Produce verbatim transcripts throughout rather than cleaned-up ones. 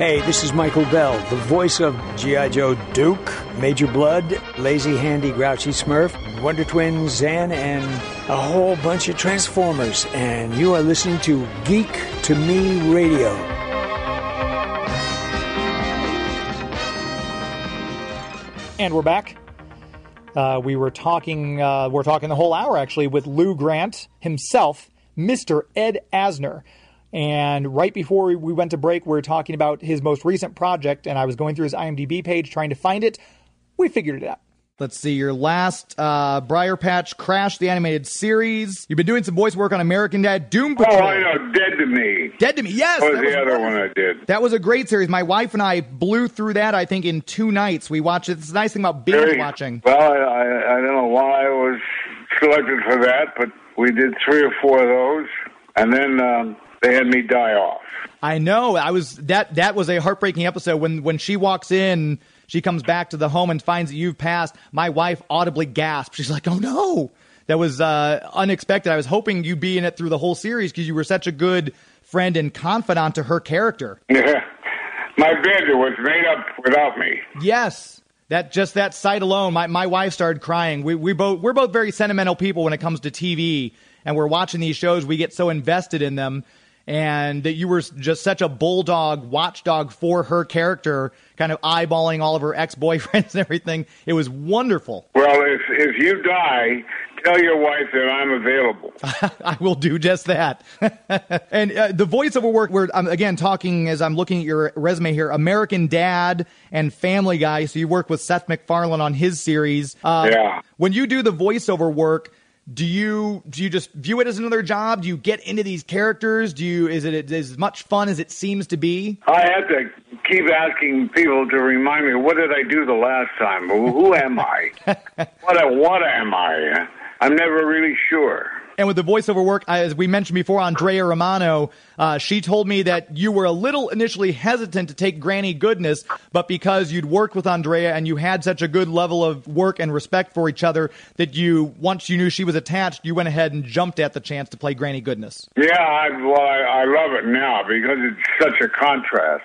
Hey, this is Michael Bell, the voice of G I. Joe Duke, Major Blood, Lazy Handy Grouchy Smurf, Wonder Twins, Zan, and a whole bunch of Transformers. And you are listening to Geek to Me Radio. And we're back. Uh, we were talking, uh, we're talking the whole hour, actually, with Lou Grant himself, Mister Ed Asner. And right before we went to break, we were talking about his most recent project, and I was going through his IMDb page trying to find it. We figured it out. Let's see, your last uh, Briar Patch Crash, the animated series. You've been doing some voice work on American Dad, Doom Patrol. Oh, I know, Dead to Me. Dead to Me, yes. That was that the was other wonderful. one I did. That was a great series. My wife and I blew through that, I think, in two nights. We watched it. It's the nice thing about binge Very, watching. Well, I, I, I don't know why I was selected for that, but we did three or four of those, and then um, they had me die off. I know. I was that. That was a heartbreaking episode when when she walks in. She comes back to the home and finds that you've passed. My wife audibly gasped. She's like, "Oh no!" That was uh, unexpected. I was hoping you'd be in it through the whole series because you were such a good friend and confidant to her character. Yeah, my bed was made up without me. Yes, that just that sight alone. My my wife started crying. We we both we're both very sentimental people when it comes to T V, and we're watching these shows. We get so invested in them. And that you were just such a bulldog, watchdog for her character, kind of eyeballing all of her ex-boyfriends and everything. It was wonderful. Well, if if you die, tell your wife that I'm available. I will do just that. And uh, the voiceover work, we're um, again talking as I'm looking at your resume here, American Dad and Family Guy. So you work with Seth MacFarlane on his series. Uh, yeah. When you do the voiceover work, Do you do you just view it as another job? Do you get into these characters? Do you is it as much fun as it seems to be? I have to keep asking people to remind me, what did I do the last time? Who am I? what what am I? I'm never really sure. And with the voiceover work, as we mentioned before, Andrea Romano, uh, she told me that you were a little initially hesitant to take Granny Goodness, but because you'd worked with Andrea and you had such a good level of work and respect for each other that you, once you knew she was attached, you went ahead and jumped at the chance to play Granny Goodness. Yeah, I, well, I, I love it now because it's such a contrast.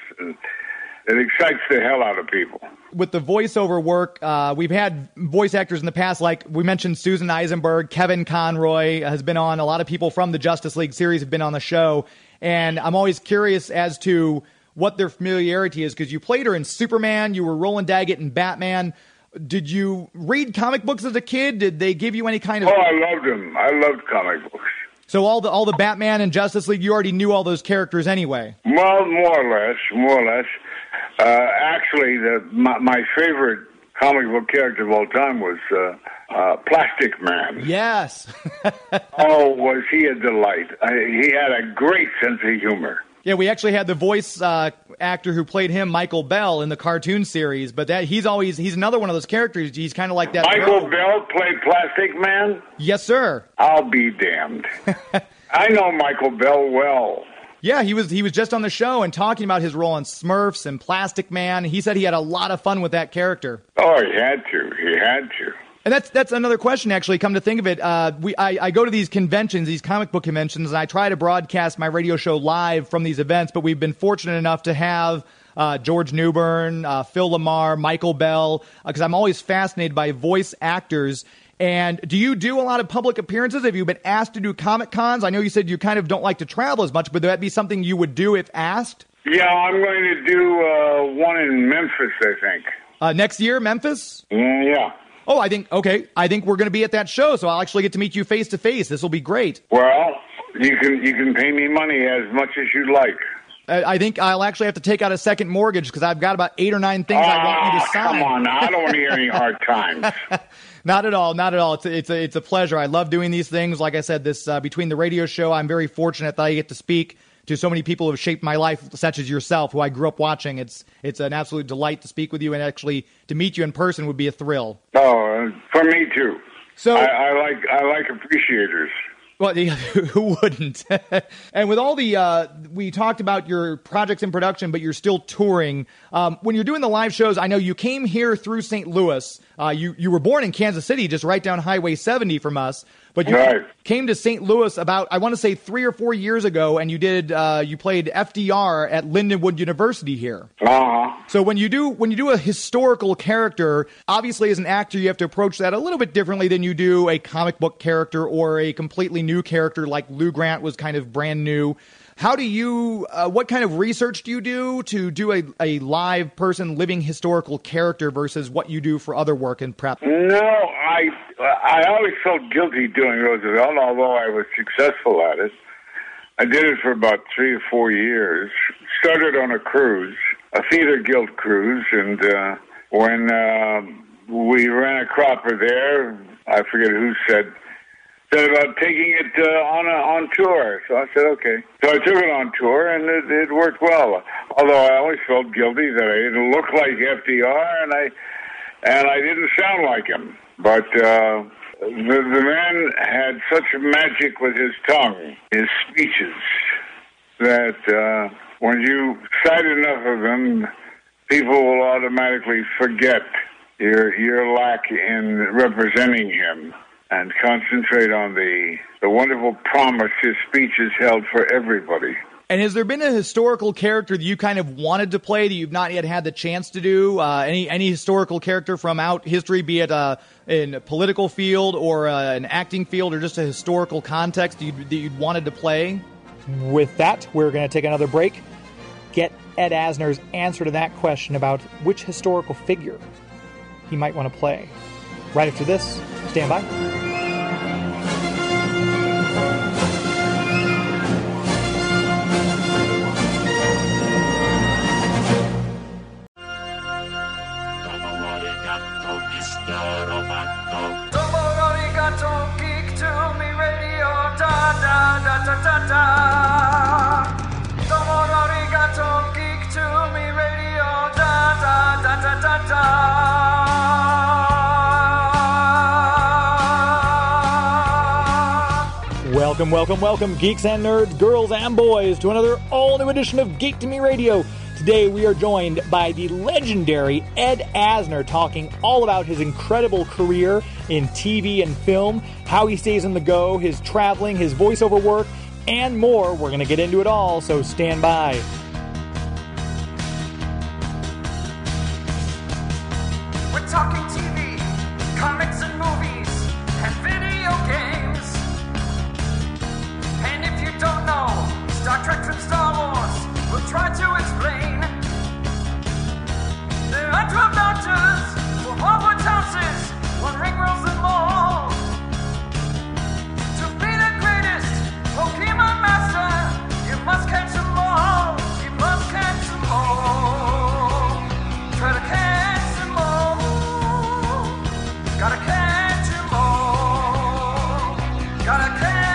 It excites the hell out of people. With the voiceover work, uh, we've had voice actors in the past, like we mentioned Susan Eisenberg, Kevin Conroy has been on. A lot of people from the Justice League series have been on the show. And I'm always curious as to what their familiarity is, because you played her in Superman, you were Roland Daggett in Batman. Did you read comic books as a kid? Did they give you any kind of... Oh, I loved them. I loved comic books. So all the all the Batman and Justice League, you already knew all those characters anyway? Well, more or less, more or less. Uh, actually, the, my, my favorite comic book character of all time was uh, uh, Plastic Man. Yes. Oh, was he a delight. I, he had a great sense of humor. Yeah, we actually had the voice uh, actor who played him, Michael Bell, in the cartoon series. But that he's always he's another one of those characters. He's kind of like that. Michael bro. Bell played Plastic Man? Yes, sir. I'll be damned. I know Michael Bell well. Yeah, he was he was just on the show and talking about his role in Smurfs and Plastic Man. He said he had a lot of fun with that character. Oh, he had to. He had to. And that's that's another question, actually, come to think of it. Uh, we I, I go to these conventions, these comic book conventions, and I try to broadcast my radio show live from these events, but we've been fortunate enough to have uh, George Newbern, uh, Phil Lamar, Michael Bell, because uh, I'm always fascinated by voice actors. And do you do a lot of public appearances? Have you been asked to do Comic Cons? I know you said you kind of don't like to travel as much, but would that be something you would do if asked? Yeah, I'm going to do uh, one in Memphis, I think. Uh, next year, Memphis? Mm, yeah. Oh, I think, okay, I think we're going to be at that show, so I'll actually get to meet you face to face. This will be great. Well, you can you can pay me money as much as you like. I think I'll actually have to take out a second mortgage because I've got about eight or nine things oh, I want you to sign. Come on, now. I don't want to hear any hard times. Not at all, not at all. It's a, it's a, it's a pleasure. I love doing these things. Like I said, this uh, between the radio show, I'm very fortunate that I get to speak to so many people who have shaped my life, such as yourself, who I grew up watching. It's it's an absolute delight to speak with you, and actually to meet you in person would be a thrill. Oh, uh, for me too. So I, I like I like appreciators. Well, who wouldn't? And with all the, uh, we talked about your projects in production, but you're still touring. Um, when you're doing the live shows, I know you came here through Saint Louis. Uh, you, you were born in Kansas City, just right down Highway seventy from us. But you Right. came to Saint Louis about, I want to say, three or four years ago, and you did uh, you played F D R at Lindenwood University here. Uh-huh. So when you do when you do a historical character, obviously as an actor you have to approach that a little bit differently than you do a comic book character or a completely new character like Lou Grant was kind of brand new. How do you, uh, what kind of research do you do to do a, a live person living historical character versus what you do for other work in prep? No, I I always felt guilty doing Roosevelt, although I was successful at it. I did it for about three or four years. Started on a cruise, a theater guild cruise, and uh, when uh, we ran a cropper there, I forget who said, said about taking it uh, on a, on tour. So I said, okay. So I took it on tour, and it, it worked well. Although I always felt guilty that I didn't look like F D R, and I and I didn't sound like him. But uh, the, the man had such magic with his tongue, his speeches, that uh, when you cite enough of them, people will automatically forget your your lack in representing him and concentrate on the the wonderful promise his speeches held for everybody. And has there been a historical character that you kind of wanted to play that you've not yet had the chance to do? Uh, any any historical character from out history, be it uh, in a political field or uh, an acting field or just a historical context that you'd, that you'd wanted to play? With that, we're going to take another break. Get Ed Asner's answer to that question about which historical figure he might want to play. Right after this, stand by. Welcome, welcome, welcome, geeks and nerds, girls and boys, to another all-new edition of Geek to Me Radio. Today we are joined by the legendary Ed Asner, talking all about his incredible career in T V and film, how he stays on the go, his traveling, his voiceover work, and more. We're going to get into it all, so stand by. We're talking T V, comics and movies, and video games. And if you don't know Star Trek from Star Wars, we'll try to explain. There are twelve doctors for Hogwarts houses, one ring rules them all. To be the greatest Pokemon master, you must catch them all. You must catch them all. Try to catch them all. Gotta catch them all. Gotta catch them all.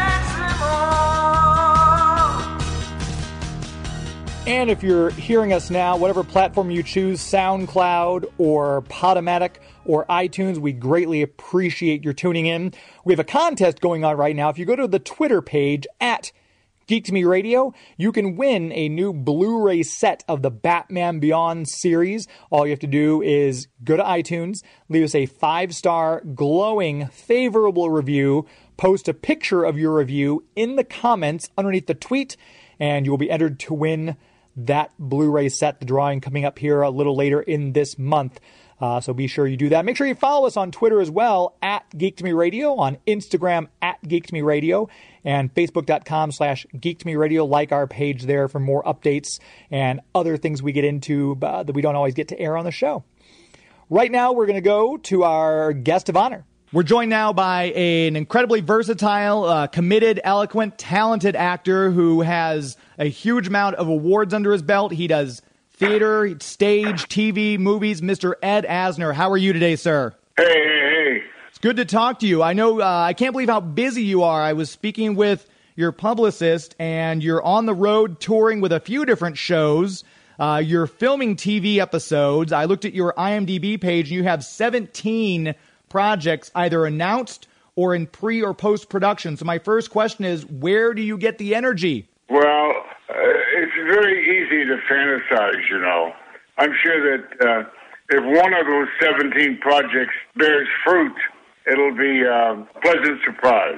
And if you're hearing us now, whatever platform you choose, SoundCloud or Podomatic or iTunes, we greatly appreciate your tuning in. We have a contest going on right now. If you go to the Twitter page at Geek to Me Radio, you can win a new Blu-ray set of the Batman Beyond series. All you have to do is go to iTunes, leave us a five-star, glowing, favorable review, post a picture of your review in the comments underneath the tweet, and you will be entered to win that Blu-ray set. The drawing coming up here a little later in this month. Uh, so be sure you do that. Make sure you follow us on Twitter as well, at Geek to Me Radio, on Instagram, at Geek to Me Radio, and Facebook.com slash Geek to Me Radio. Like our page there for more updates and other things we get into uh, that we don't always get to air on the show. Right now, we're going to go to our guest of honor. We're joined now by an incredibly versatile, uh, committed, eloquent, talented actor who has a huge amount of awards under his belt. He does theater, stage, T V, movies. Mister Ed Asner, how are you today, sir? Hey, hey, hey. It's good to talk to you. I know, uh, I can't believe how busy you are. I was speaking with your publicist, and you're on the road touring with a few different shows. Uh, you're filming T V episodes. I looked at your I M D B page, and you have seventeen projects either announced or in pre or post production. So my first question is, where do you get the energy? Well, uh, it's very easy to fantasize, you know. I'm sure that uh, if one of those seventeen projects bears fruit, it'll be a pleasant surprise.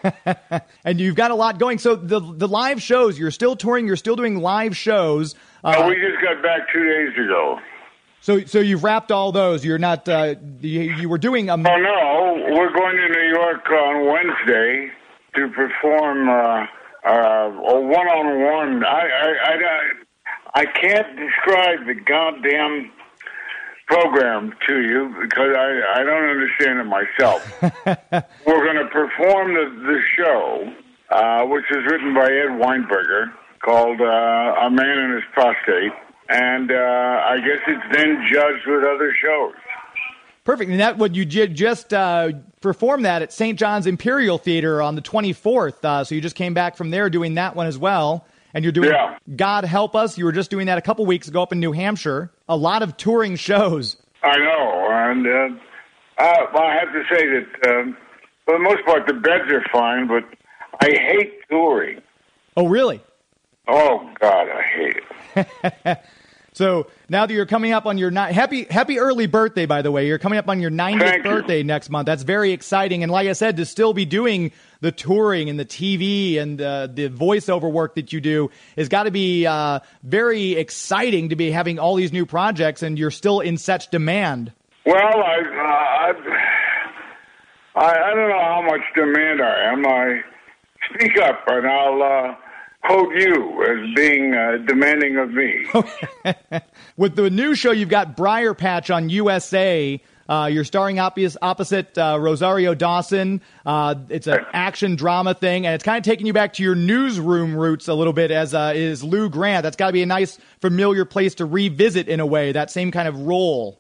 And you've got a lot going. So the the live shows, you're still touring, you're still doing live shows. Uh, oh, we just got back two days ago. So so you've wrapped all those. You're not, uh, you, you were doing a... Oh, no, we're going to New York on Wednesday to perform uh, uh, a one-on-one. I, I, I, I can't describe the goddamn program to you because I, I don't understand it myself. We're going to perform the, the show, uh, which is written by Ed Weinberger, called uh, A Man and His Prostate, and uh, I guess it's then judged with other shows. Perfect. And that what you did just uh, perform that at Saint John's Imperial Theater on the twenty-fourth. Uh, so you just came back from there doing that one as well. And you're doing yeah. God Help Us. You were just doing that a couple weeks ago up in New Hampshire. A lot of touring shows. I know. And uh, uh, I have to say that uh, for the most part, the beds are fine, but I hate touring. Oh, really? Oh, God, I hate it. So now that you're coming up on your ni- happy happy early birthday, by the way, you're coming up on your ninetieth Thank birthday you. next month. That's very exciting. And like I said, to still be doing the touring and the T V and uh, the voiceover work that you do has got to be uh, very exciting to be having all these new projects, and you're still in such demand. Well, I, uh, I, I don't know how much demand I am. I speak up, and I'll uh, quote you as being uh, demanding of me. With the new show, you've got Briar Patch on U S A. Uh, you're starring opposite, opposite uh, Rosario Dawson. Uh, it's an action drama thing, and it's kind of taking you back to your newsroom roots a little bit, as uh, is Lou Grant. That's got to be a nice, familiar place to revisit in a way, that same kind of role.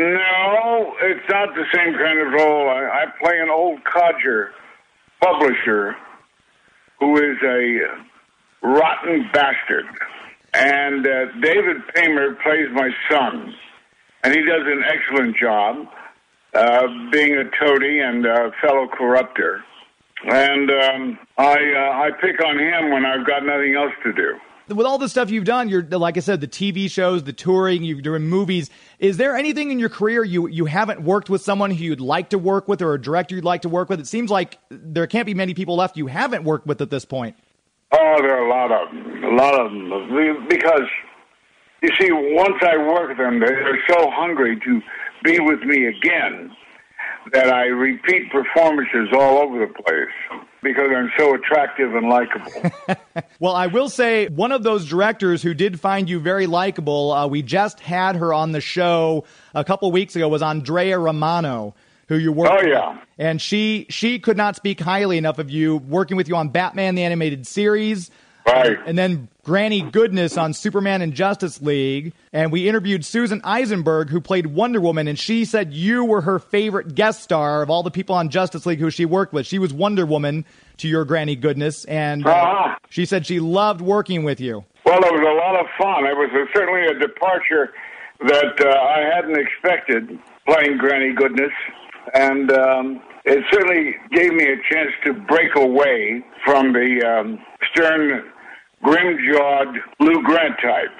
No, it's not the same kind of role. I, I play an old codger publisher who is a rotten bastard. And uh, David Paymer plays my son, and he does an excellent job uh, being a toady and a fellow corrupter. And um, I uh, I pick on him when I've got nothing else to do. With all the stuff you've done, you're like I said, the T V shows, the touring, you're doing movies. Is there anything in your career you you haven't worked with someone who you'd like to work with, or a director you'd like to work with? It seems like there can't be many people left you haven't worked with at this point. Oh, there are a lot of them, a lot of them. Because, you see, once I work with them, they're so hungry to be with me again that I repeat performances all over the place because I'm so attractive and likable. Well, I will say one of those directors who did find you very likable, uh, we just had her on the show a couple weeks ago, was Andrea Romano, who you worked Oh, yeah. with. And she, she could not speak highly enough of you, working with you on Batman the Animated Series. Right. And then Granny Goodness on Superman and Justice League. And we interviewed Susan Eisenberg, who played Wonder Woman, and she said you were her favorite guest star of all the people on Justice League who she worked with. She was Wonder Woman to your Granny Goodness, and uh, Uh-huh. she said she loved working with you. Well, it was a lot of fun. It was a, certainly a departure that uh, I hadn't expected, playing Granny Goodness. And um, it certainly gave me a chance to break away from the um, stern, grim-jawed Lou Grant type.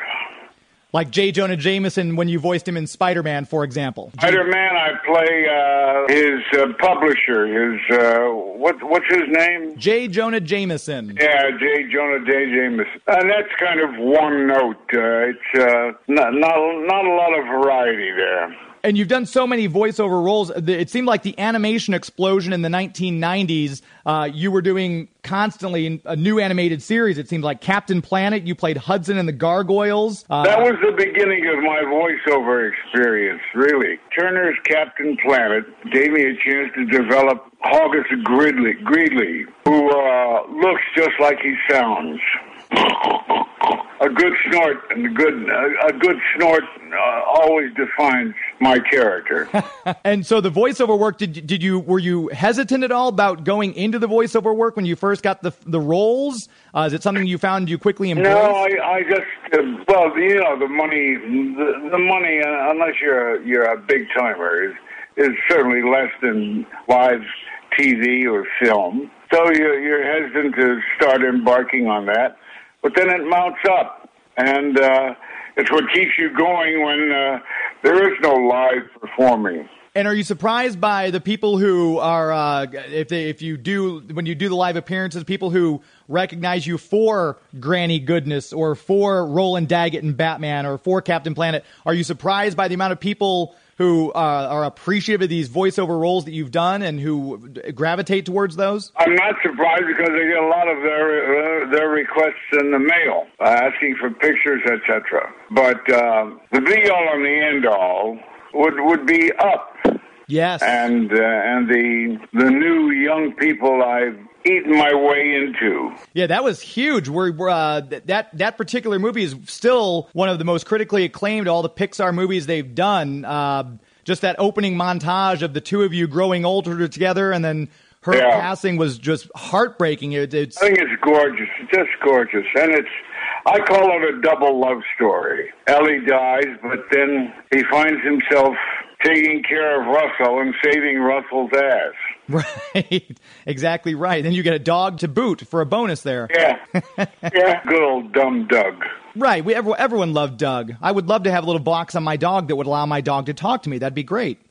Like J. Jonah Jameson when you voiced him in Spider-Man, for example. Spider-Man, I play uh, his uh, publisher, his, uh, what, what's his name? J. Jonah Jameson. Yeah, J. Jonah J. Jameson. And that's kind of one note. Uh, it's uh, not, not, not a lot of variety there. And you've done so many voiceover roles. It seemed like the animation explosion in the nineteen nineties. Uh, you were doing constantly a new animated series. It seemed like Captain Planet. You played Hudson and the Gargoyles. Uh, That was the beginning of my voiceover experience, really. Turner's Captain Planet gave me a chance to develop August Gridley, Greedley, who uh, looks just like he sounds. A good snort and a good uh, a good snort uh, always defines my character. And so the voiceover work, did did you were you hesitant at all about going into the voiceover work when you first got the the roles? Uh, is it something you found you quickly embraced? No, I, I just uh, well, you know, the money, the, the money, uh, unless you're a, you're a big timer, is is certainly less than live T V or film. So you're, you're hesitant to start embarking on that. But then it mounts up, and uh, it's what keeps you going when uh, there is no live performing. And are you surprised by the people who are, uh, if they, if you do, when you do the live appearances, people who recognize you for Granny Goodness or for Roland Daggett in Batman or for Captain Planet? Are you surprised by the amount of people who uh, are appreciative of these voiceover roles that you've done and who gravitate towards those? I'm not surprised because I get a lot of their uh, their requests in the mail, uh, asking for pictures, et cetera. But uh, the be-all and the end-all would would be Up. Yes. And uh, and the the new young people I've eaten my way into. Yeah, that was huge. We're, we're uh, that that particular movie is still one of the most critically acclaimed of all the Pixar movies they've done. Uh, just that opening montage of the two of you growing older together, and then her yeah. passing was just heartbreaking. It, it's I think it's gorgeous, it's just gorgeous, and it's. I call it a double love story. Ellie dies, but then he finds himself taking care of Russell and saving Russell's ass. Right, exactly right. Then you get a dog to boot for a bonus there. Yeah, yeah. Good old dumb Doug. Right. We everyone, everyone loved Doug. I would love to have a little box on my dog that would allow my dog to talk to me. That'd be great.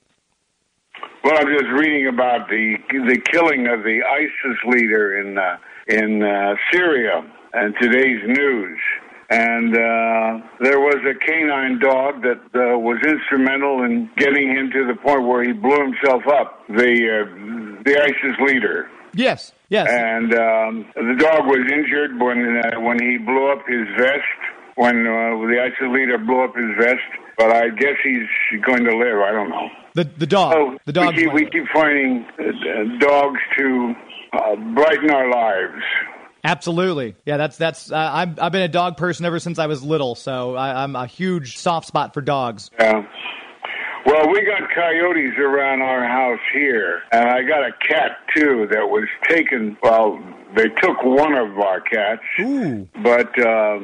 Well, I'm just reading about the the killing of the ISIS leader in uh, in uh, Syria and today's news. And uh, there was a canine dog that uh, was instrumental in getting him to the point where he blew himself up, the uh, the ISIS leader. Yes, yes. And um, the dog was injured when uh, when he blew up his vest, when uh, the ISIS leader blew up his vest. But I guess he's going to live. I don't know. The the dog. So the dog. We keep, we keep finding uh, dogs to uh, brighten our lives. Absolutely. Yeah, that's that's. Uh, I've I've been a dog person ever since I was little, so I, I'm a huge soft spot for dogs. Yeah. Well, we got coyotes around our house here, and I got a cat too that was taken. Well, they took one of our cats, Ooh. but uh,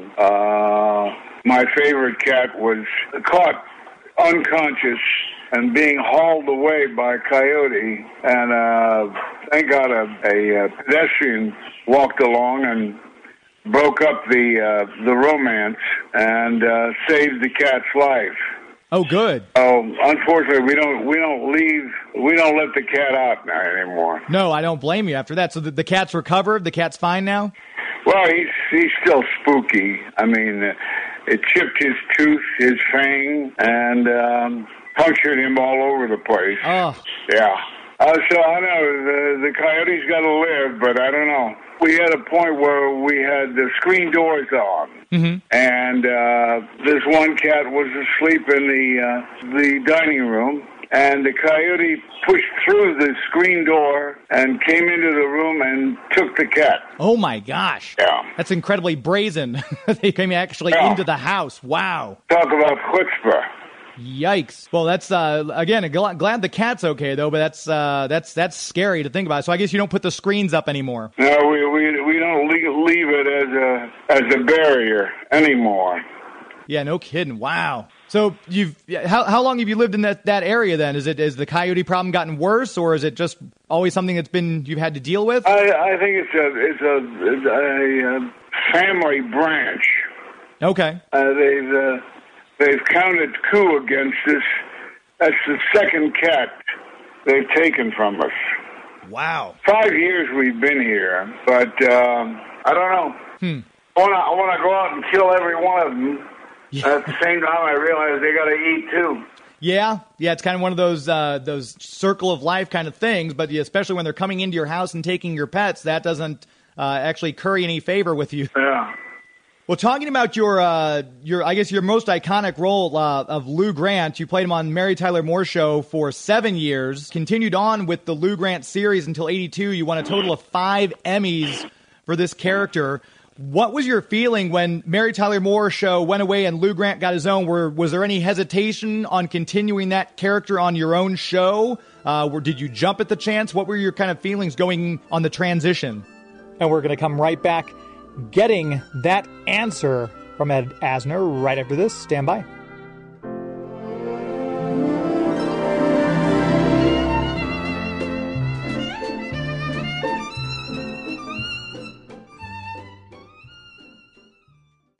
uh, my favorite cat was caught unconscious and being hauled away by a coyote, and uh, thank God a, a, a pedestrian walked along and broke up the uh, the romance and uh, saved the cat's life. Oh, good. Oh, unfortunately, we don't we don't leave we don't let the cat out now anymore. No, I don't blame you. After that, so the, the cat's recovered. The cat's fine now. Well, he's he's still spooky. I mean, uh, it chipped his tooth, his fang, and um, punctured him all over the place. Oh, yeah. Uh, so I know the the coyote's got to live, but I don't know. We had a point where we had the screen doors on, mm-hmm. and uh, this one cat was asleep in the uh, the dining room, and the coyote pushed through the screen door and came into the room and took the cat. Oh my gosh! Yeah, that's incredibly brazen. They came actually yeah. into the house. Wow! Talk about chutzpah. Yikes! Well, that's uh, again gl- glad the cat's okay though, but that's uh, that's that's scary to think about. So I guess you don't put the screens up anymore. No, we we we don't leave, leave it as a as a barrier anymore. Yeah, no kidding. Wow. So you've how how long have you lived in that, that area then? Is it is the coyote problem gotten worse, or is it just always something that's been you've had to deal with? I I think it's a it's a, it's a, a family branch. Okay. Uh, they've uh, they've counted coup against us. That's the second cat they've taken from us. Wow. Five years we've been here, but um, I don't know. Hmm. I want to I want to go out and kill every one of them. Yeah. At the same time, I realize they got to eat too. Yeah, yeah, it's kind of one of those uh, those circle of life kind of things. But especially when they're coming into your house and taking your pets, that doesn't uh, actually curry any favor with you. Yeah. Well, talking about your uh, your I guess your most iconic role uh, of Lou Grant, you played him on Mary Tyler Moore Show for seven years. Continued on with the Lou Grant series until eighty-two. You won a total of five Emmys for this character. What was your feeling when Mary Tyler Moore Show went away and Lou Grant got his own? Were, was there any hesitation on continuing that character on your own show? Uh, or did you jump at the chance? What were your kind of feelings going on the transition? And we're going to come right back getting that answer from Ed Asner right after this. Stand by.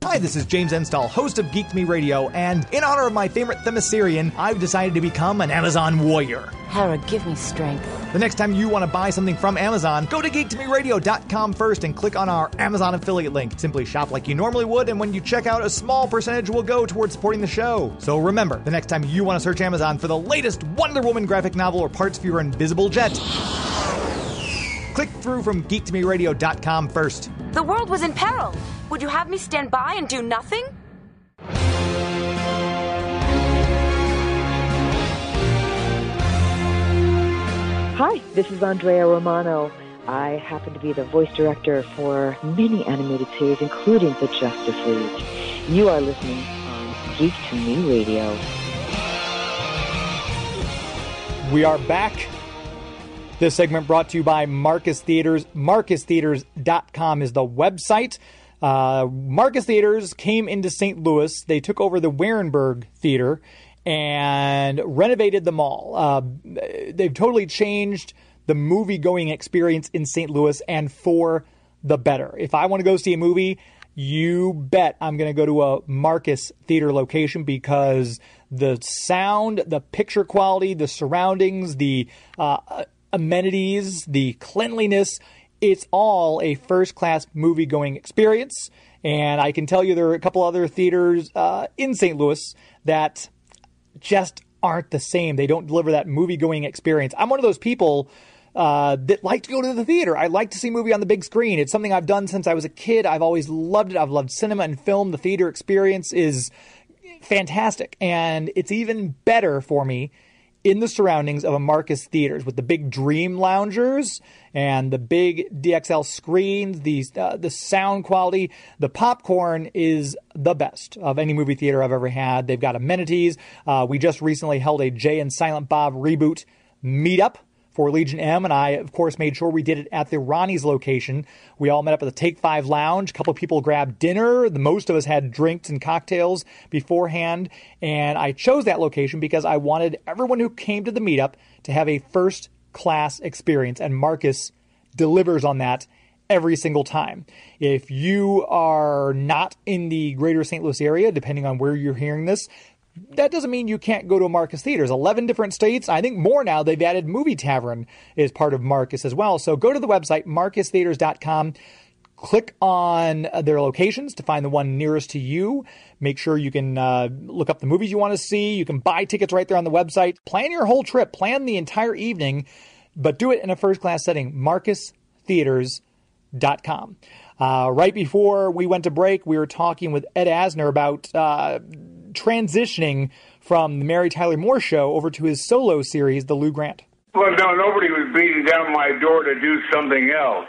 Hi, this is James Enstall, host of Geek to Me Radio, and in honor of my favorite Themyscirian, I've decided to become an Amazon warrior. Hera, give me strength. The next time you want to buy something from Amazon, go to geek to me radio dot com first and click on our Amazon affiliate link. Simply shop like you normally would, and when you check out, a small percentage will go towards supporting the show. So remember, the next time you want to search Amazon for the latest Wonder Woman graphic novel or parts for your invisible jet, click through from geek to me radio dot com first. The world was in peril. Would you have me stand by and do nothing? Hi, this is Andrea Romano. I happen to be the voice director for many animated series, including the Justice League. You are listening on Geek to Me Radio. We are back. This segment brought to you by Marcus Theaters. Marcus Theaters dot com is the website. Uh, Marcus Theaters came into Saint Louis. They took over the Warenberg Theater and renovated the mall. Uh, they've totally changed the movie-going experience in Saint Louis, and for the better. If I want to go see a movie, you bet I'm going to go to a Marcus Theater location, because the sound, the picture quality, the surroundings, the uh, amenities, the cleanliness, it's all a first-class movie-going experience. And I can tell you there are a couple other theaters uh, in Saint Louis that just aren't the same. They don't deliver that movie-going experience. I'm one of those people uh, that like to go to the theater. I like to see a movie on the big screen. It's something I've done since I was a kid. I've always loved it. I've loved cinema and film. The theater experience is fantastic. And it's even better for me in the surroundings of a Marcus Theaters, with the big Dream Loungers and the big D X L screens, the, uh, the sound quality. The popcorn is the best of any movie theater I've ever had. They've got amenities. Uh, we just recently held a Jay and Silent Bob reboot meetup for Legion M, and I, of course, made sure we did it at the Ronnie's location. We all met up at the Take Five Lounge. A couple of people grabbed dinner. The most of us had drinks and cocktails beforehand, and I chose that location because I wanted everyone who came to the meetup to have a first-class experience, and Marcus delivers on that every single time. If you are not in the greater Saint Louis area, depending on where you're hearing this, that doesn't mean you can't go to Marcus Theaters. eleven different states. I think more now. They've added Movie Tavern is part of Marcus as well. So go to the website, Marcus Theaters dot com. Click on their locations to find the one nearest to you. Make sure you can uh, look up the movies you want to see. You can buy tickets right there on the website. Plan your whole trip. Plan the entire evening, but do it in a first-class setting. Marcus Theaters dot com. Uh, right before we went to break, we were talking with Ed Asner about uh, transitioning from the Mary Tyler Moore Show over to his solo series, The Lou Grant. Well, no, nobody was beating down my door to do something else.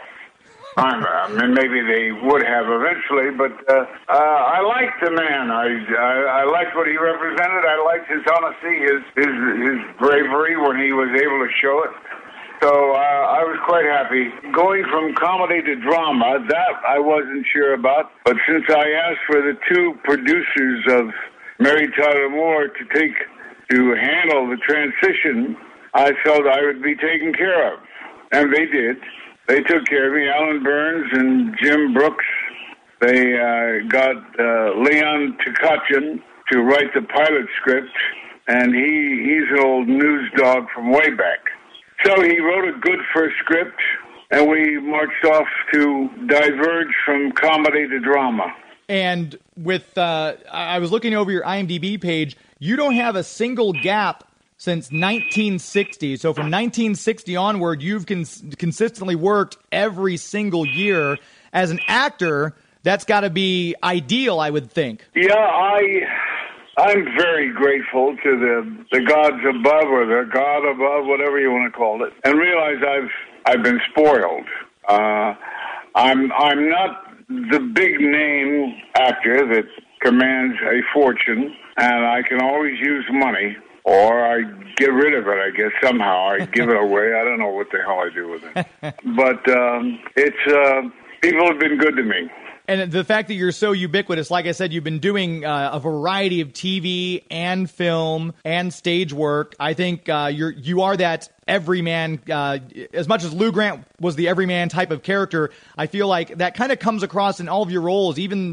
I mean, maybe they would have eventually, but uh, uh, I liked the man. I, I I liked what he represented. I liked his honesty, his his his bravery when he was able to show it. So uh, I was quite happy. Going from comedy to drama, that I wasn't sure about. But since I asked for the two producers of Mary Tyler Moore to take to handle the transition, I felt I would be taken care of. And they did. They took care of me. Alan Burns and Jim Brooks. They uh, got uh, Leon Tkaczyk to write the pilot script. And he he's an old news dog from way back. So he wrote a good first script, and we marched off to diverge from comedy to drama. And with, uh, I was looking over your IMDb page, you don't have a single gap since nineteen sixty. So from nineteen sixty onward, you've cons- consistently worked every single year. As an actor, that's got to be ideal, I would think. Yeah, I... I'm very grateful to the the gods above, or the God above, whatever you want to call it, and realize I've I've been spoiled. Uh, I'm I'm not the big name actor that commands a fortune, and I can always use money, or I get rid of it. I guess somehow I give it away. I don't know what the hell I do with it, but um, it's uh, people have been good to me. And the fact that you're so ubiquitous, like I said, you've been doing uh, a variety of T V and film and stage work. I think uh, you're you are that everyman. Uh, as much as Lou Grant was the everyman type of character, I feel like that kind of comes across in all of your roles, even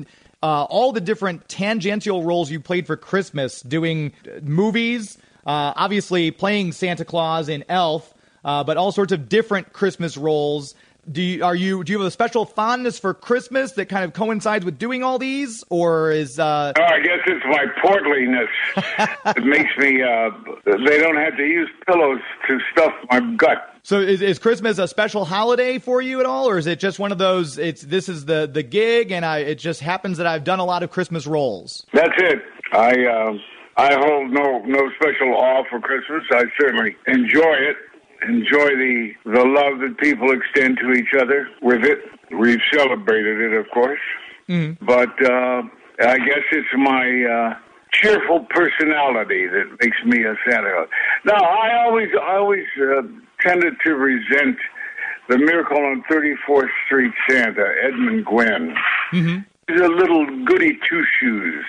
uh, all the different tangential roles you played for Christmas, doing uh, movies, uh, obviously playing Santa Claus in Elf, uh, but all sorts of different Christmas roles. Do you, are you, do you have a special fondness for Christmas that kind of coincides with doing all these, or is... Uh... Oh, I guess it's my portliness. It makes me, uh, they don't have to use pillows to stuff my gut. So is, is Christmas a special holiday for you at all, or is it just one of those, it's this is the, the gig, and I, it just happens that I've done a lot of Christmas roles? That's it. I, uh, I hold no, no special awe for Christmas. I certainly enjoy it. Enjoy the the love that people extend to each other with it. We've celebrated it, of course. Mm-hmm. But uh, I guess it's my uh, cheerful personality that makes me a Santa Claus. Now, I always, I always uh, tended to resent the Miracle on thirty-fourth Street Santa, Edmund Gwenn. Mm-hmm. He's a little goody two-shoes.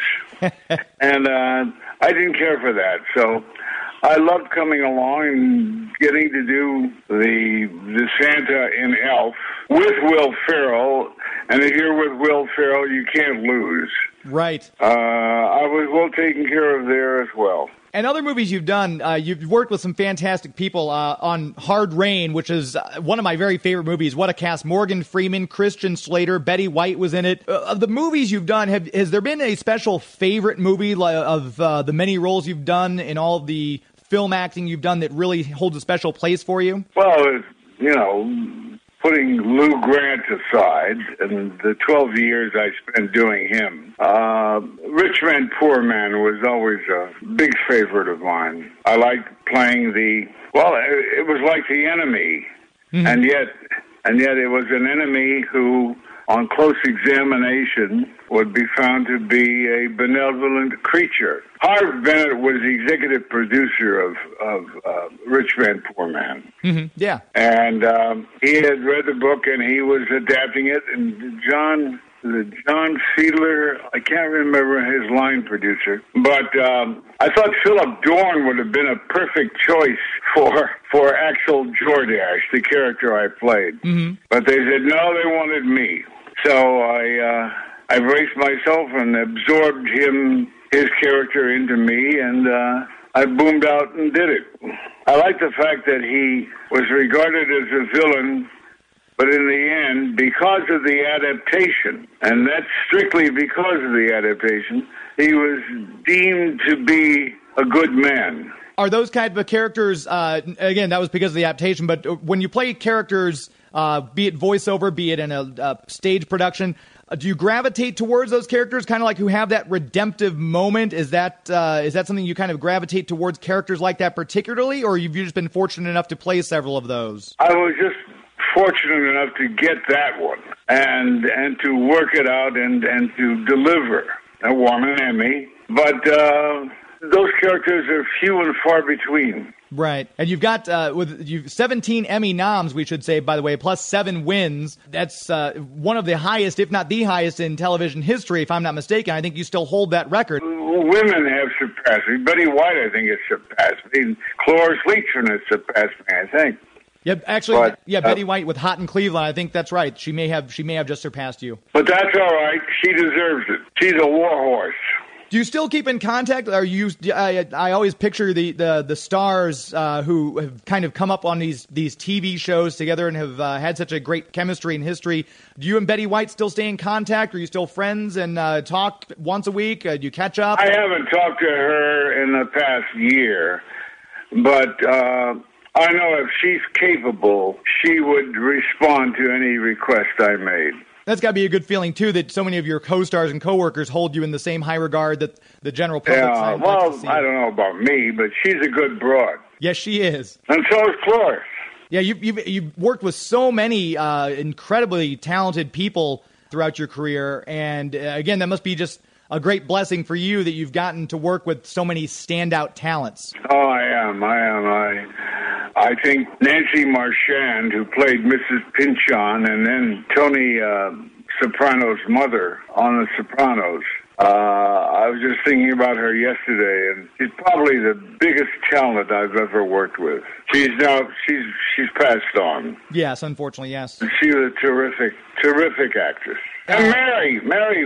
and uh, I didn't care for that, so... I loved coming along and getting to do the the Santa in Elf with Will Ferrell. And if you're with Will Ferrell, you can't lose. Right. Uh, I was well taken care of there as well. And other movies you've done, uh, you've worked with some fantastic people uh, on Hard Rain, which is uh, one of my very favorite movies. What a cast. Morgan Freeman, Christian Slater, Betty White was in it. Uh, of the movies you've done, have, has there been a special favorite movie of uh, the many roles you've done in all of the film acting you've done that really holds a special place for you? Well, you know, putting Lou Grant aside and the twelve years I spent doing him, uh, Rich Man, Poor Man was always a big favorite of mine. I liked playing the, well, it, it was like the enemy, mm-hmm. and yet, and yet it was an enemy who, on close examination, would be found to be a benevolent creature. Harv Bennett was the executive producer of, of uh, Rich Man, Poor Man. Mm-hmm. Yeah. And um, he had read the book, and he was adapting it. And John, the John Fiedler, I can't remember his line producer, but um, I thought Philip Dorn would have been a perfect choice for for Axel Jordache, the character I played. Mm-hmm. But they said, no, they wanted me. So I... Uh, I braced myself and absorbed him, his character into me, and uh, I boomed out and did it. I like the fact that he was regarded as a villain, but in the end, because of the adaptation, and that's strictly because of the adaptation, he was deemed to be a good man. Are those kind of characters, uh, again, that was because of the adaptation, but when you play characters, uh, be it voiceover, be it in a, a stage production, uh, do you gravitate towards those characters, kind of like who have that redemptive moment? Is that uh, is that something you kind of gravitate towards, characters like that particularly, or have you just been fortunate enough to play several of those? I was just fortunate enough to get that one and and to work it out and, and to deliver. I won an Emmy, but uh, those characters are few and far between. Right. And you've got uh, with you've seventeen Emmy noms, we should say, by the way, plus seven wins. That's uh, one of the highest, if not the highest, in television history, if I'm not mistaken. I think you still hold that record. Women have surpassed me. Betty White, I think, has surpassed me. Cloris Leachman has surpassed me, I think. Yeah, actually, but, yeah, Betty uh, White with Hot in Cleveland. I think that's right. She may have she may have just surpassed you. But that's all right. She deserves it. She's a war horse. Do you still keep in contact? Are you? I, I always picture the the the stars uh, who have kind of come up on these these T V shows together and have uh, had such a great chemistry and history. Do you and Betty White still stay in contact? Are you still friends and uh, talk once a week? Uh, do you catch up? I haven't talked to her in the past year, but uh, I know if she's capable, she would respond to any request I made. That's got to be a good feeling, too, that so many of your co-stars and coworkers hold you in the same high regard that the general public... Yeah, well, like I don't know about me, but she's a good broad. Yes, she is. And so is Cloris. Yeah, you've, you've, you've worked with so many uh, incredibly talented people throughout your career, and uh, again, that must be just a great blessing for you that you've gotten to work with so many standout talents. Oh, I am, I am, I... I think Nancy Marchand, who played Missus Pynchon, and then Tony uh, Soprano's mother on The Sopranos. Uh, I was just thinking about her yesterday, and she's probably the biggest talent I've ever worked with. She's now she's she's passed on. Yes, unfortunately, yes. She was a terrific, terrific actress. And Mary, Mary was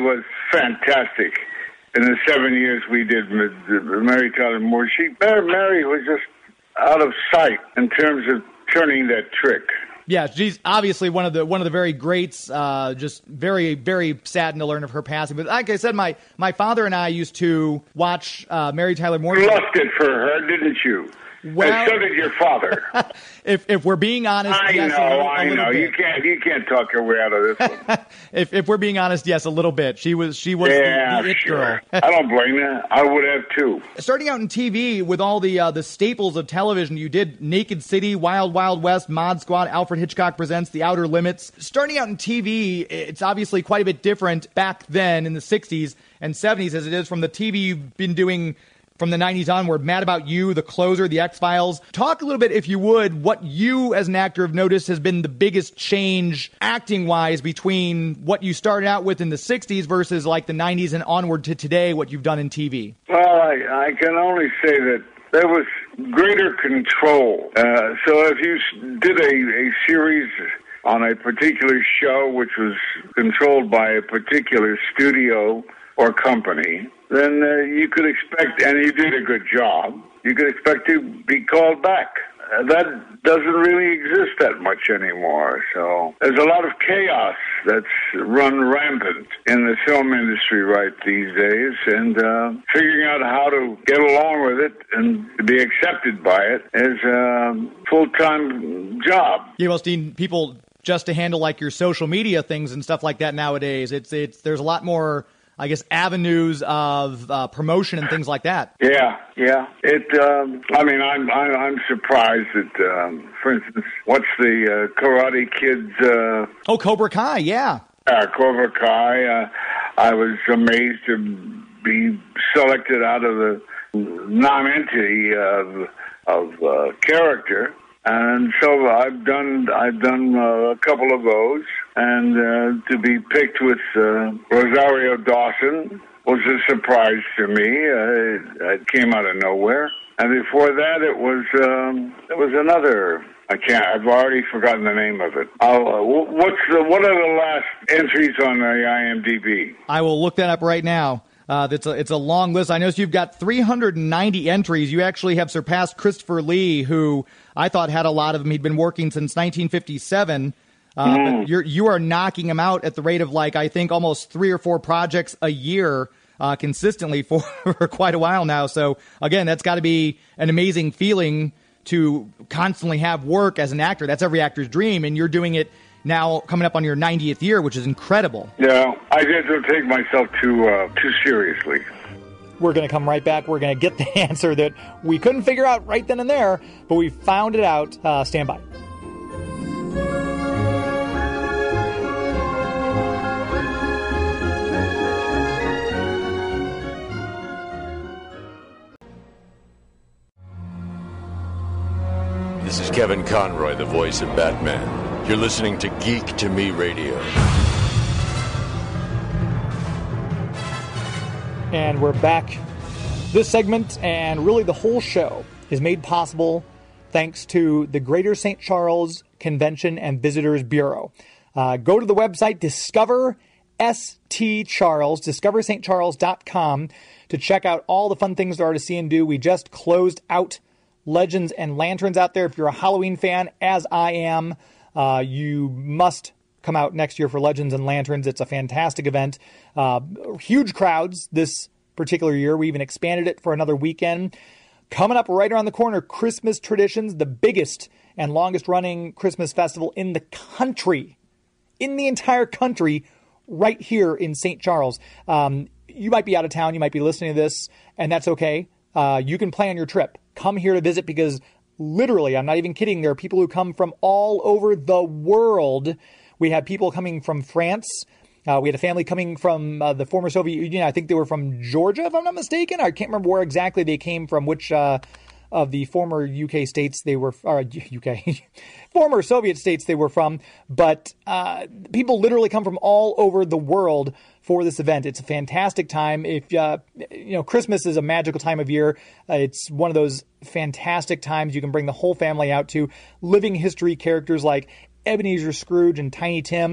fantastic. In the seven years we did Mary Tyler Moore, she Mary was just out of sight in terms of turning that trick. Yeah, she's obviously one of the one of the very greats. Uh, just very, very saddened to learn of her passing. But like I said, my my father and I used to watch uh, Mary Tyler Moore. You lusted for her, didn't you? Well, and so did your father. if if we're being honest, I yes, know, a little, I a know. Bit. You can't you can't talk your way out of this one. if if we're being honest, yes, a little bit. She was she was yeah, the, the it sure. girl. I don't blame you. I would have too. Starting out in T V with all the uh, the staples of television, you did Naked City, Wild Wild West, Mod Squad, Alfred Hitchcock Presents, The Outer Limits. Starting out in T V, it's obviously quite a bit different back then in the sixties and seventies as it is from the T V you've been doing from the nineties onward. Mad About You, The Closer, The X-Files. Talk a little bit, if you would, what you as an actor have noticed has been the biggest change acting-wise between what you started out with in the sixties versus like the nineties and onward to today, what you've done in T V. Well, I, I can only say that there was greater control. Uh, so if you did a, a series on a particular show which was controlled by a particular studio or company, then uh, you could expect, and you did a good job, you could expect to be called back. Uh, that doesn't really exist that much anymore. So there's a lot of chaos that's run rampant in the film industry right these days, and uh, figuring out how to get along with it and to be accepted by it is a full-time job. Yeah, well, Steve, people just to handle like your social media things and stuff like that nowadays, it's it's there's a lot more, I guess, avenues of uh, promotion and things like that. Yeah, yeah. It. Um, I mean, I'm I'm, I'm surprised that, um, for instance, what's the uh, Karate Kid's? Uh, oh, Cobra Kai, yeah. Uh, Cobra Kai. Uh, I was amazed to be selected out of the non-entity of of uh, character. And so I've done I've done uh, a couple of those, and uh, to be picked with uh, Rosario Dawson was a surprise to me. Uh, it came out of nowhere. And before that, it was um, it was another. I can't. I've already forgotten the name of it. I'll, uh, what's the what are the last entries on the I M D B? I will look that up right now. Uh, it's a it's a long list. I noticed you've got three hundred ninety entries. You actually have surpassed Christopher Lee, who I thought had a lot of them. He'd been working since nineteen fifty-seven. Uh, mm. But you're you are knocking him out at the rate of like I think almost three or four projects a year uh, consistently for, for quite a while now. So again, that's got to be an amazing feeling to constantly have work as an actor. That's every actor's dream, and you're doing it now coming up on your ninetieth year, which is incredible. Yeah, I just don't take myself too uh, too seriously. We're going to come right back. We're going to get the answer that we couldn't figure out right then and there, but we found it out. Uh, stand by. This is Kevin Conroy, the voice of Batman. You're listening to Geek to Me Radio. And we're back. This segment and really the whole show is made possible thanks to the Greater Saint Charles Convention and Visitors Bureau. Uh, go to the website Discover S T Charles, discover st charles dot com to check out all the fun things there are to see and do. We just closed out Legends and Lanterns out there. If you're a Halloween fan, as I am, Uh, you must come out next year for Legends and Lanterns. It's a fantastic event. Uh, huge crowds this particular year. We even expanded it for another weekend. Coming up right around the corner, Christmas Traditions, the biggest and longest running Christmas festival in the country, in the entire country, right here in Saint Charles. Um, you might be out of town. You might be listening to this, and that's okay. Uh, you can plan your trip. Come here to visit because literally, I'm not even kidding, there are people who come from all over the world. We had people coming from France. Uh, we had a family coming from uh, the former Soviet Union. I think they were from Georgia, if I'm not mistaken. I can't remember where exactly they came from, which uh, of the former U K states they were, or U K, former Soviet states they were from. But uh, people literally come from all over the world for this event. It's a fantastic time. If uh, you know, Christmas is a magical time of year. Uh, it's one of those fantastic times you can bring the whole family out to. Living history characters like Ebenezer Scrooge and Tiny Tim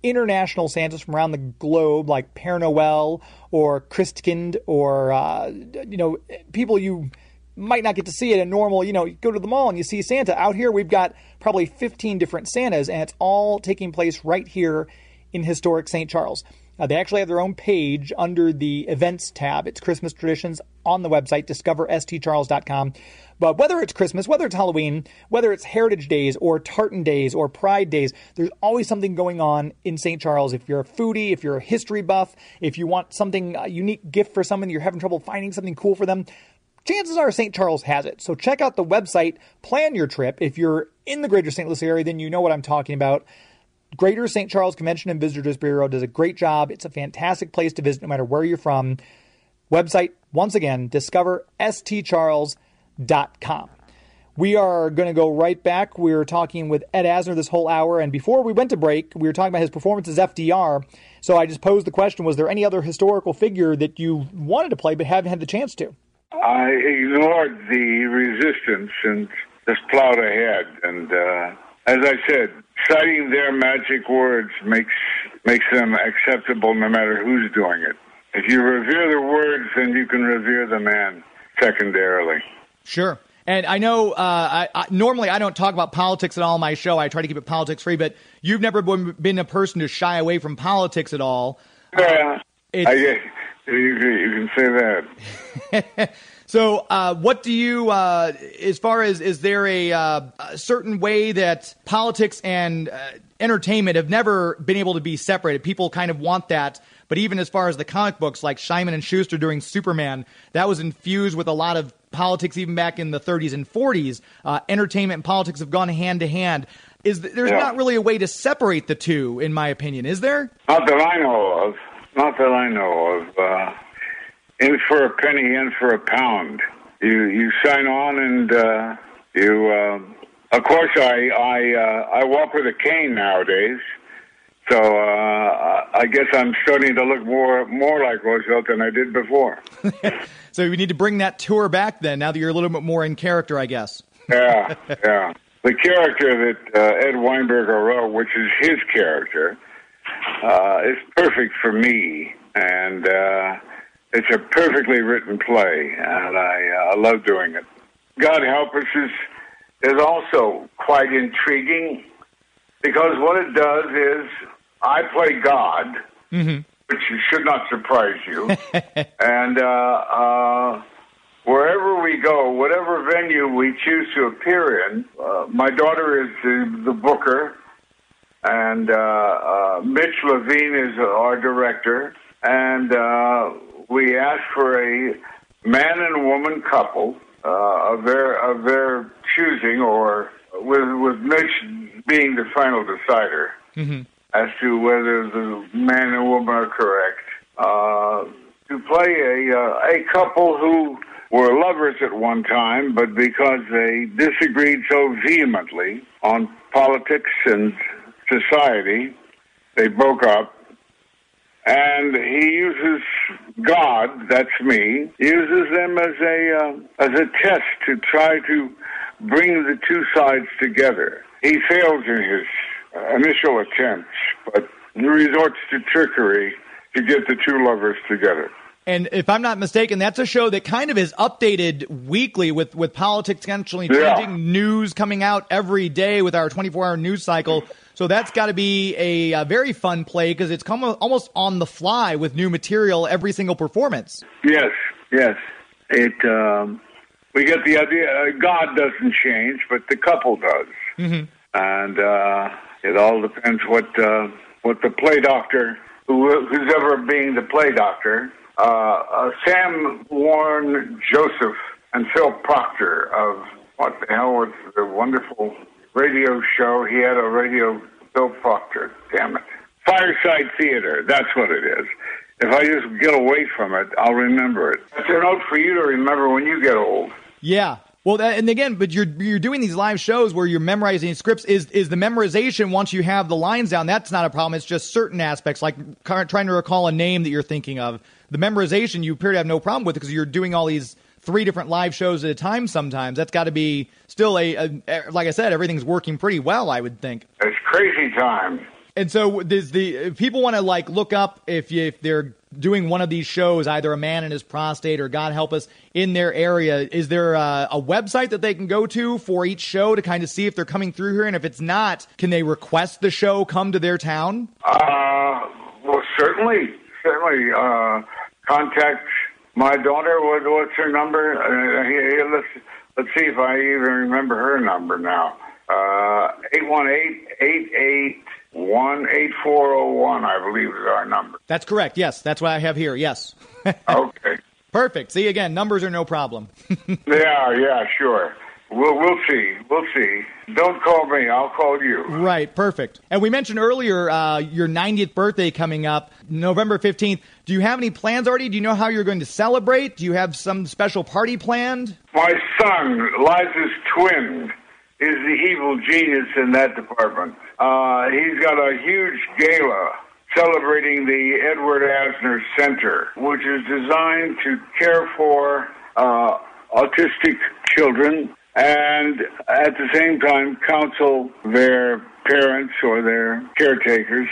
international Santas from around the globe, like Père Noël or Christkind or, uh, you know, people you might not get to see at a normal, you know, you go to the mall and you see Santa. Out here, we've got probably fifteen different Santas, and it's all taking place right here in historic Saint Charles. Uh, they actually have their own page under the events tab. It's Christmas traditions on the website, discover s t charles dot com. But whether it's Christmas, whether it's Halloween, whether it's Heritage Days or Tartan Days or Pride Days, there's always something going on in Saint Charles. If you're a foodie, if you're a history buff, if you want something, a unique gift for someone, you're having trouble finding something cool for them, chances are Saint Charles has it. So check out the website, plan your trip. If you're in the greater Saint Louis area, then you know what I'm talking about. Greater Saint Charles Convention and Visitors Bureau does a great job. It's a fantastic place to visit no matter where you're from. Website, once again, discover s t charles dot com. We are going to go right back. We were talking with Ed Asner this whole hour, and before we went to break, we were talking about his performance as F D R. So I just posed the question, was there any other historical figure that you wanted to play but haven't had the chance to? I ignored the resistance and just plowed ahead. And uh, as I said, citing their magic words makes makes them acceptable no matter who's doing it. If you revere the words, then you can revere the man secondarily. Sure. And I know uh, I, I, normally I don't talk about politics at all on my show. I try to keep it politics free, but you've never been, been a person to shy away from politics at all. Yeah, uh, I guess you, you can say that. So uh, what do you, uh, as far as, is there a, uh, a certain way that politics and uh, entertainment have never been able to be separated? People kind of want that. But even as far as the comic books, like Simon and Schuster doing Superman, that was infused with a lot of politics even back in the thirties and forties. Uh, entertainment and politics have gone hand to hand. Is th- There's yeah. not really a way to separate the two, in my opinion, is there? Not that I know of. Not that I know of. Uh, in for a penny, in for a pound. You you sign on and uh, you... Uh, of course, I, I, uh, I walk with a cane nowadays. So uh, I guess I'm starting to look more more like Roosevelt than I did before. So we need to bring that tour back then, now that you're a little bit more in character, I guess. Yeah, yeah. The character that uh, Ed Weinberger wrote, which is his character, uh, is perfect for me. And uh, it's a perfectly written play, and I, uh, I love doing it. God Help Us is, is also quite intriguing, because what it does is I play God, mm-hmm. which should not surprise you. and uh, uh, wherever we go, whatever venue we choose to appear in, uh, my daughter is the, the booker, and uh, uh, Mitch Levine is our director. And uh, we ask for a man and woman couple uh, of their of their choosing, or with with Mitch being the final decider mm-hmm. as to whether the man and woman are correct, uh, to play a uh, a couple who were lovers at one time, but because they disagreed so vehemently on politics and society, they broke up. And he uses God, that's me, uses them as a uh, as a test to try to bring the two sides together. He fails in his uh, initial attempts, but he resorts to trickery to get the two lovers together. And if I'm not mistaken, that's a show that kind of is updated weekly with, with politics constantly changing, yeah. news coming out every day with our twenty-four hour news cycle. So that's got to be a, a very fun play, because it's come almost on the fly with new material every single performance. Yes, yes. It um, we get the idea. Uh, God doesn't change, but the couple does, mm-hmm. and uh, it all depends what uh, what the play doctor, who, who's ever being the play doctor. Uh, uh, Sam Warren Joseph and Phil Proctor of what the hell was the wonderful radio show. He had a radio, Phil Proctor, damn it. Fireside Theater, that's what it is. If I just get away from it, I'll remember it. That's a note for you to remember when you get old. Yeah. Well, that, and again, but you're you're doing these live shows where you're memorizing scripts. Is is the memorization, once you have the lines down, that's not a problem. It's just certain aspects, like trying to recall a name that you're thinking of. The memorization, you appear to have no problem with, because you're doing all these three different live shows at a time sometimes. That's got to be still a, a, like I said, everything's working pretty well, I would think. It's crazy time. And so does the if people want to like look up if you, if they're doing one of these shows, either A Man and His Prostate or God Help Us in their area, is there a, a website that they can go to for each show to kind of see if they're coming through here? And if it's not, can they request the show come to their town? Uh, well, certainly, certainly. Uh, contact my daughter. What, what's her number? Uh, here, here, let's let's see if I even remember her number now. Uh, eight one eight, eight eight one, eight four zero one, I believe is our number. That's correct. Yes, that's what I have here. Yes. Okay. Perfect. See, again, numbers are no problem. Yeah, yeah, sure. We'll we'll see. We'll see. Don't call me. I'll call you. Right. Perfect. And we mentioned earlier uh, your ninetieth birthday coming up, November fifteenth. Do you have any plans already? Do you know how you're going to celebrate? Do you have some special party planned? My son, Liza's twin, is the evil genius in that department. Uh, he's got a huge gala celebrating the Edward Asner Center, which is designed to care for uh, autistic children and at the same time counsel their parents or their caretakers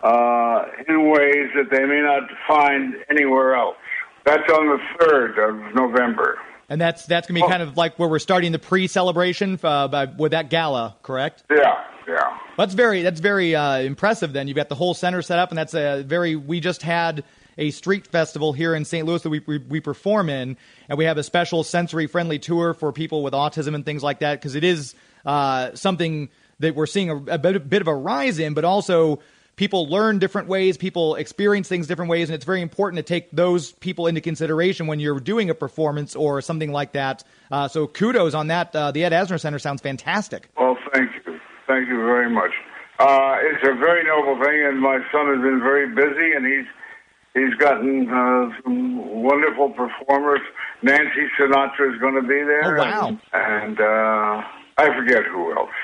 uh, in ways that they may not find anywhere else. That's on the third of November. And that's that's going to be kind of like where we're starting the pre-celebration uh, by, with that gala, correct? Yeah, yeah. That's very that's very uh, impressive. Then you've got the whole center set up, and that's a very. We just had a street festival here in Saint Louis that we we, we perform in, and we have a special sensory-friendly tour for people with autism and things like that, because it is uh, something that we're seeing a, a bit, a bit of a rise in, but also. People learn different ways, people experience things different ways, and it's very important to take those people into consideration when you're doing a performance or something like that. Uh, so kudos on that. Uh, the Ed Asner Center sounds fantastic. Well, thank you. Thank you very much. Uh, it's a very noble thing, and my son has been very busy, and he's he's gotten uh, some wonderful performers. Nancy Sinatra is going to be there. Oh, wow. And, and uh, I forget who else.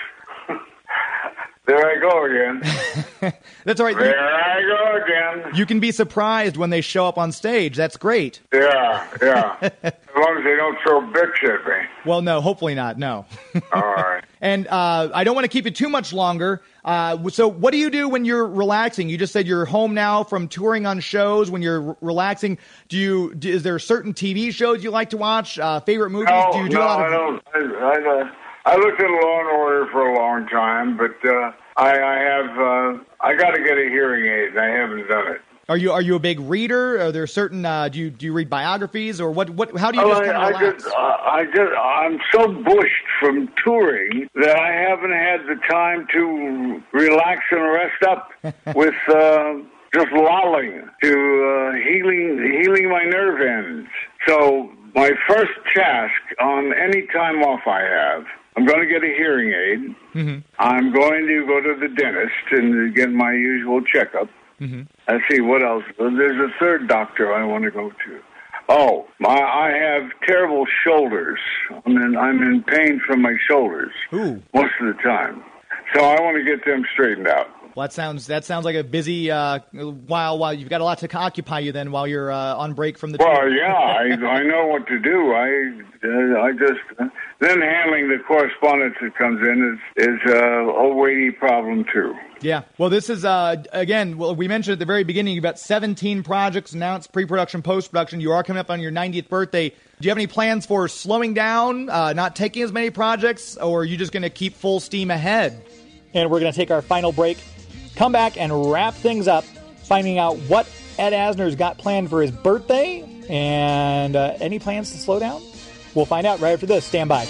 There I go again. That's all right. There I go again. You can be surprised when they show up on stage. That's great. Yeah, yeah. As long as they don't throw bricks at me. Well, no, hopefully not. No. All right. And uh, I don't want to keep you too much longer. Uh, so what do you do when you're relaxing? You just said you're home now from touring on shows. When you're r- relaxing, do you do, is there certain T V shows you like to watch? Uh, favorite movies? No, do you do no, a lot of? I don't. I, I, uh, I looked at Law and Order for a long time, but uh, I, I have uh, I got to get a hearing aid, and I haven't done it. Are you are you a big reader? Are there certain uh, do you do you read biographies or what? What? How do you oh, just kind of I, relax? I just, uh, I just I'm so bushed from touring that I haven't had the time to relax and rest up with uh, just lolling to uh, healing healing my nerve ends. So my first task on any time off I have. I'm going to get a hearing aid. Mm-hmm. I'm going to go to the dentist and get my usual checkup. Mm-hmm. I see what else. There's a third doctor I want to go to. Oh, my! I have terrible shoulders. I'm in, I'm in pain from my shoulders Ooh. most of the time. So I want to get them straightened out. Well, that sounds that sounds like a busy uh, while while you've got a lot to occupy you then while you're uh, on break from the. Well, tour. yeah, I I know what to do. I uh, I just uh, then handling the correspondence that comes in is is uh, a weighty problem too. Yeah. Well, this is uh, again. Well, we mentioned at the very beginning you've got seventeen projects announced, pre-production, post-production. You are coming up on your ninetieth birthday. Do you have any plans for slowing down, uh, not taking as many projects, or are you just going to keep full steam ahead? And we're going to take our final break. Come back and wrap things up, finding out what Ed Asner's got planned for his birthday and uh, any plans to slow down. We'll find out right after this. Stand by.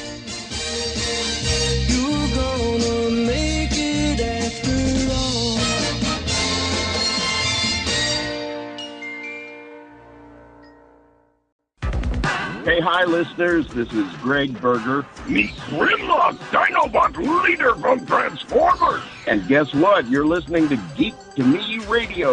You're gonna make it after all. Hey, hi, listeners. This is Greg Berger. Meet Grimlock, Dinobot leader from Transformers. And guess what? You're listening to Geek to Me Radio.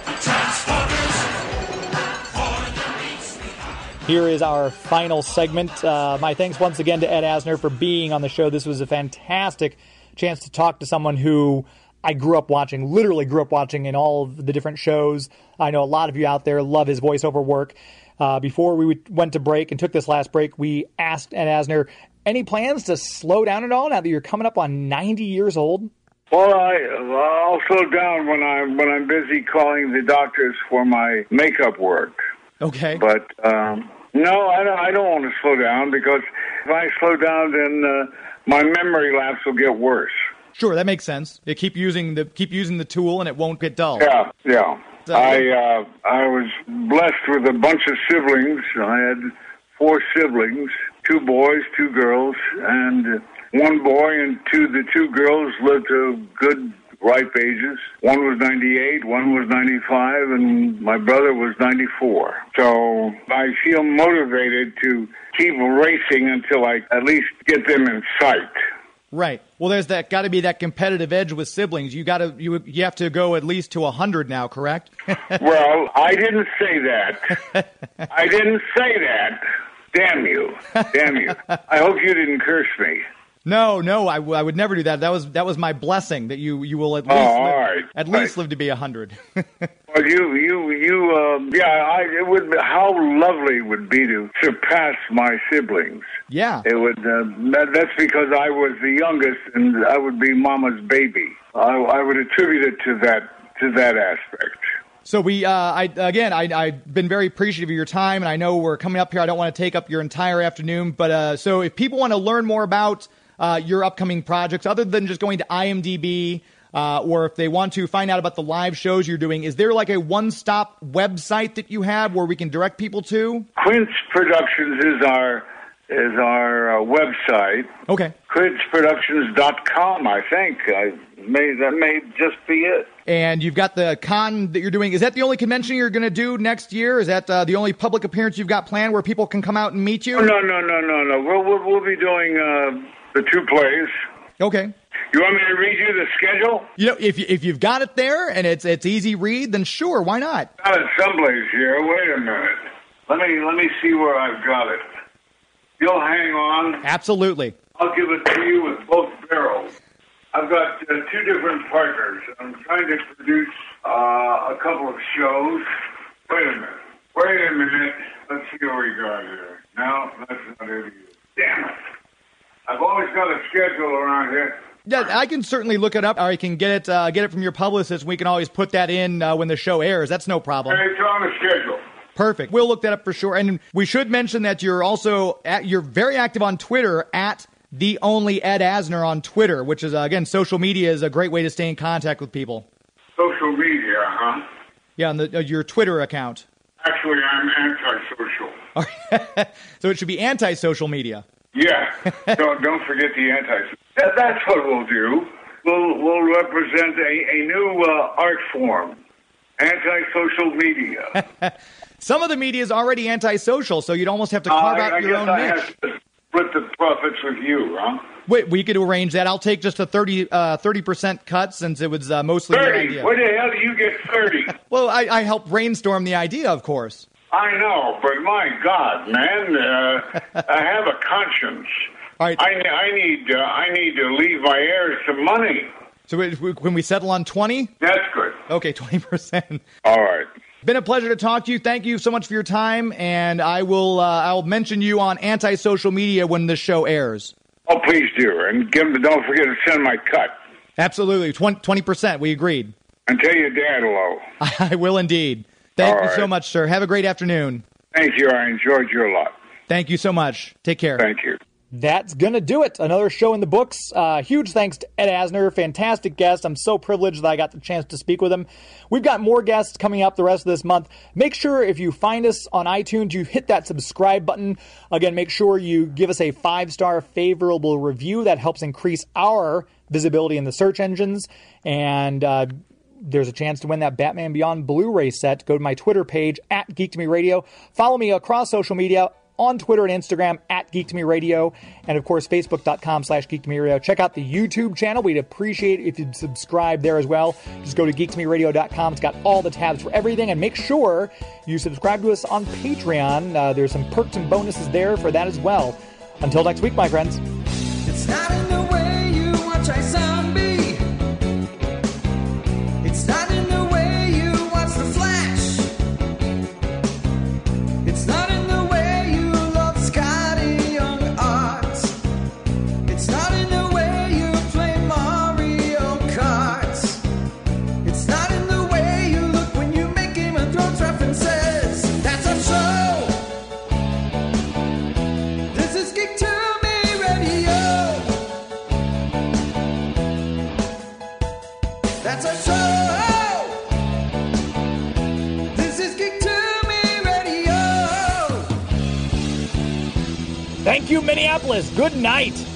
Here is our final segment. Uh, my thanks once again to Ed Asner for being on the show. This was a fantastic chance to talk to someone who I grew up watching, literally grew up watching in all of the different shows. I know a lot of you out there love his voiceover work. Uh, before we went to break and took this last break, we asked Ed Asner, any plans to slow down at all now that you're coming up on ninety years old? Well, I, I'll slow down when I'm when I'm busy calling the doctors for my makeup work. Okay. But um, no, I don't. I don't want to slow down because if I slow down, then uh, my memory lapse will get worse. Sure, that makes sense. You keep using the keep using the tool, and it won't get dull. Yeah, yeah. So, I uh, I was blessed with a bunch of siblings. I had four siblings, two boys, two girls, and one boy and two. The two girls lived to good, ripe ages. One was ninety-eight, one was ninety-five, and my brother was ninety-four. So I feel motivated to keep racing until I at least get them in sight. Right. Well, there's that got to be that competitive edge with siblings. You got to you you have to go at least to a hundred now, correct? Well, I didn't say that. I didn't say that. Damn you! Damn you! I hope you didn't curse me. No, no, I, w- I would never do that. That was that was my blessing that you you will at least Oh, live, all right. at All least right. live to be a hundred. Well, you, you, you, um, yeah, I, it would. How lovely it would be to surpass my siblings. Yeah. It would. Uh, that, that's because I was the youngest, and I would be Mama's baby. I, I would attribute it to that to that aspect. So we, uh, I again, I, I've been very appreciative of your time, and I know we're coming up here. I don't want to take up your entire afternoon, but uh, so if people want to learn more about uh, your upcoming projects, other than just going to IMDb, uh, or if they want to find out about the live shows you're doing, is there like a one-stop website that you have where we can direct people to? Quince Productions is our is our uh, website. Okay. quince productions dot com, I think. I may that may just be it. And you've got the con that you're doing. Is that the only convention you're going to do next year? Is that uh, the only public appearance you've got planned where people can come out and meet you? Oh, no, no, no, no, no. We'll we'll, we'll be doing uh, the two plays. Okay. You want me to read you the schedule? You know, if you, if you've got it there and it's it's easy read, then sure, why not? Got it someplace here. Wait a minute. Let me let me see where I've got it. You'll hang on. Absolutely. I'll give it to you with both barrels. I've got uh, two different partners. I'm trying to produce uh, a couple of shows. Wait a minute. Wait a minute. Let's see what we got here. No, that's not it either. Damn it. I've always got a schedule around here. Yeah, I can certainly look it up, or I can get it uh, get it from your publicist. We can always put that in uh, when the show airs. That's no problem. Hey, it's on the schedule. Perfect. We'll look that up for sure. And we should mention that you're also at, you're very active on Twitter at the only Ed Asner on Twitter, which is uh, again, social media is a great way to stay in contact with people. Social media, huh? Yeah, on the, uh, your Twitter account. Actually, I'm antisocial. So it should be anti-social media. Yeah. don't don't forget the anti. That, that's what we'll do. We'll we'll represent a a new uh, art form, anti-social media. Some of the media is already antisocial, so you'd almost have to carve uh, out I, I your guess own I niche. have to split the profits with you, huh? Wait, we could arrange that. I'll take just a thirty, uh, thirty percent cut since it was uh, mostly your Thirty. idea. Where the hell do you get thirty? Well, I, I helped brainstorm the idea, of course. I know, but my God, man, uh, I have a conscience. All right. I, I need uh, I need to leave my heirs some money. So if we, when we settle on twenty? That's good. Okay, twenty percent. All right. Been a pleasure to talk to you. Thank you so much for your time, and I will uh, I'll mention you on anti-social media when the show airs. Oh, please do, and give them, don't forget to send my cut. Absolutely, twenty percent. We agreed. And tell your dad hello. I will indeed. Thank All you right. so much, sir. Have a great afternoon. Thank you. I enjoyed you a lot. Thank you so much. Take care. Thank you. That's going to do it. Another show in the books. Uh, huge thanks to Ed Asner. Fantastic guest. I'm so privileged that I got the chance to speak with him. We've got more guests coming up the rest of this month. Make sure if you find us on iTunes, you hit that subscribe button. Again, make sure you give us a five-star favorable review. That helps increase our visibility in the search engines. And uh, there's a chance to win that Batman Beyond Blu-ray set. Go to my Twitter page, at Geek to Me Radio. Follow me across social media, on Twitter and Instagram at Geek to Me Radio, and of course Facebook.com slash Geek to Me Radio. Check out the YouTube channel. We'd appreciate it if you'd subscribe there as well. Just go to geek to me radio dot com. It's got all the tabs for everything, and make sure you subscribe to us on Patreon. Uh, there's some perks and bonuses there for that as well. Until next week, my friends. It's not in the way you watch I zombie. It's not in the way you watch The Flash. It's not in the way you love Scotty Young Art. It's not in the way you play Mario Kart. Thank you, Minneapolis. Good night.